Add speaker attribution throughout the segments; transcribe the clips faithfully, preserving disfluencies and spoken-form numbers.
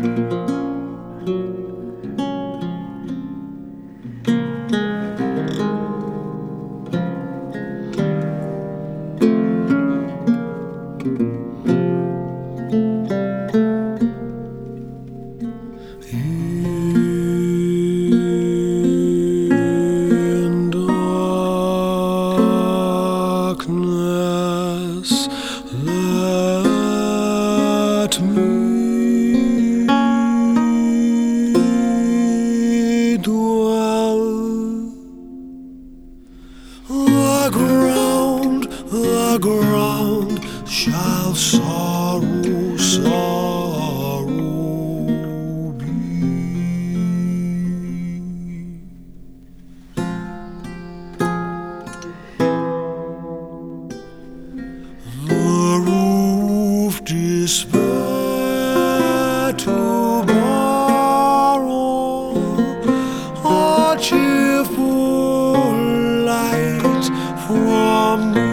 Speaker 1: In darkness, let me dwell. The ground, the ground shall sorrow, sorrow be. The roof despair to borrow a cheerful light from me.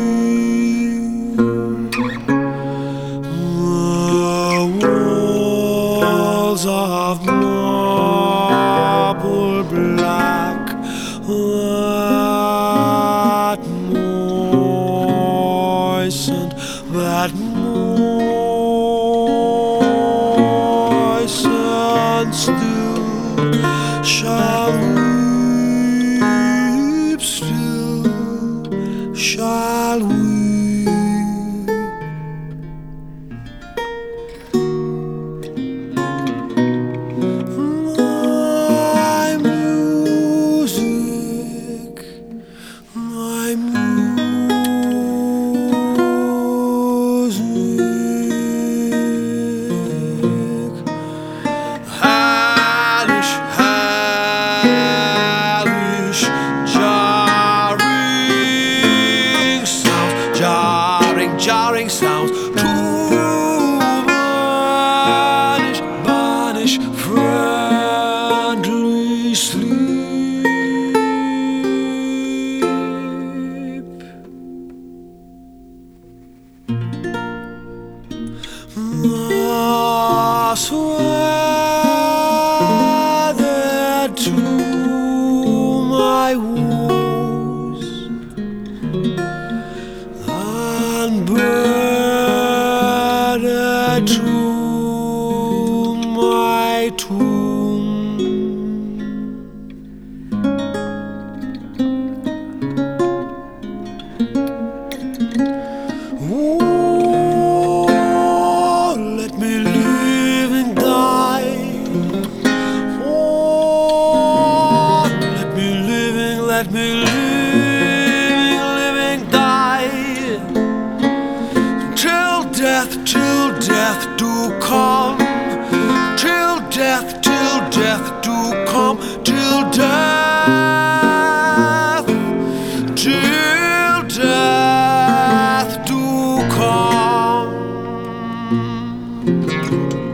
Speaker 1: The walls of marble black that moistened, that moistened still shall weep, still shall weep. My music, my music, hellish, hellish, jarring sounds, jarring, jarring sounds to banish, banish friendly sleep. Thus weathered to my woes and bedded to my tomb. Oh, let me live and die. Oh, let me living, let me living, living die. Till death, till death do come. Till death, till death do come. Till death, till death do come.